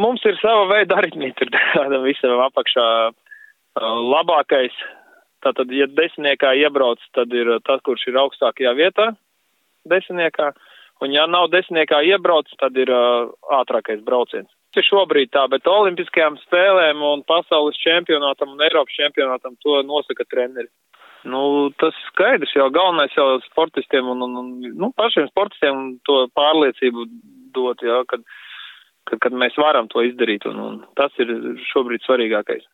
mums ir sava veida aritmija, tur visam apakšā labākais. Tātad, ja desmitniekā iebrauc, tad ir tas, kurš ir augstākajā vietā desmitniekā. Un ja nav desmitniekā iebrauc, tad ir ātrākais brauciens. Tas ir šobrīd tā, bet olimpiskajām spēlēm un pasaules čempionātam un Eiropas čempionātam to nosaka treneri. Tas skaidrs, jau galvenais jau sportistiem un pašiem sportistiem to pārliecību dot, jā, kad mēs varam to izdarīt, un tas ir šobrīd svarīgākais.